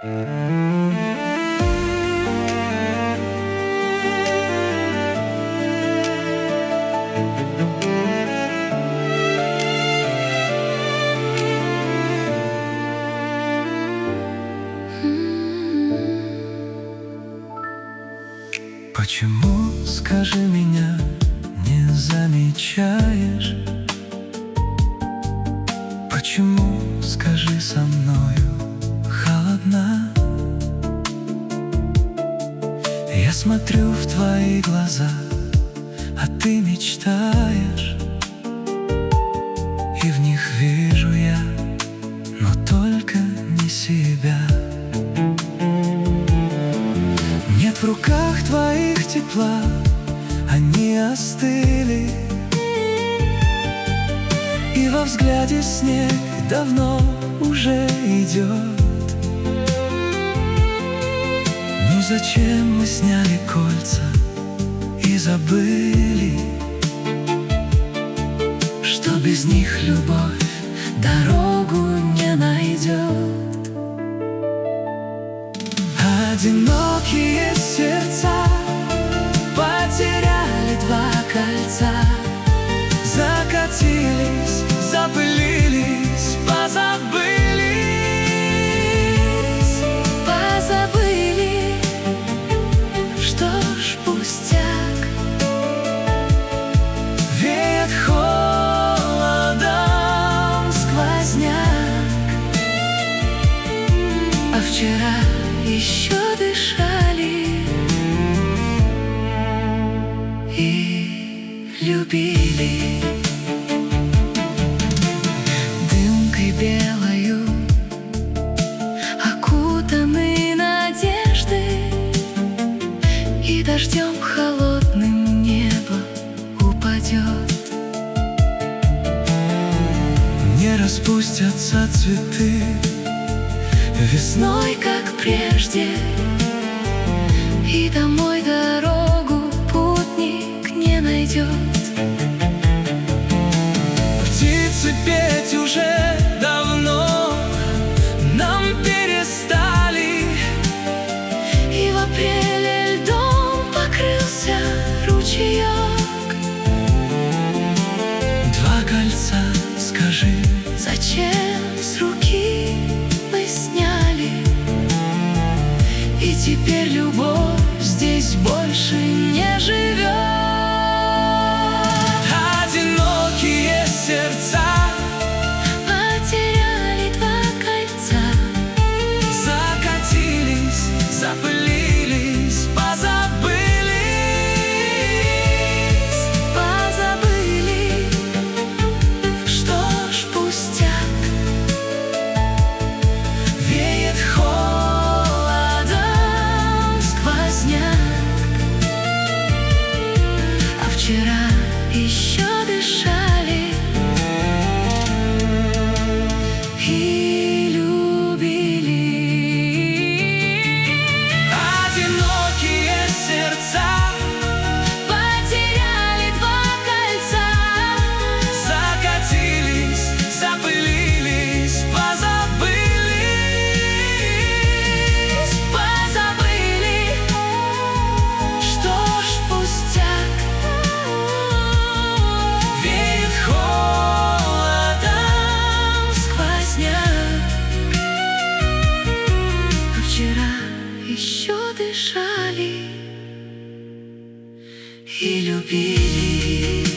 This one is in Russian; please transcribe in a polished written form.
Почему, скажи, меня не замечаешь? Почему, скажи, со мною холодна? Я смотрю в твои глаза, а ты мечтаешь, и в них вижу я, но только не себя. Нет в руках твоих тепла, они остыли, и во взгляде снег давно уже идет. Ну зачем мы сняли кольца и забыли, что без них любовь дорогу не найдет? Одинокие сердца потеряли два кольца, закатились, запылились, позабыли, что ж пустяк. Веет холодом сквозняк, а вчера еще дышали и любили. Дымкой белою окутаны надежды, и дождем холодным небо упадет. Не распустятся цветы весной, как прежде, и домой дорогу путник не найдет. Птицы петь уже давно нам перестали, и в апреле льдом покрылся ручеек. Два кольца, скажи, зачем с руки мы сняли? И теперь любовь здесь больше не живет. Одинокие сердца потеряли два кольца, закатились, запылились, позабыли, что ж пустяк. Веет холодом сквозняк, а вчера еще дышали и любили. Одинокие сердца потеряли два кольца, закатились, запылились, позабыли, что ж пустяк. Веет холодом сквозняк, а вчера еще дышали и любили.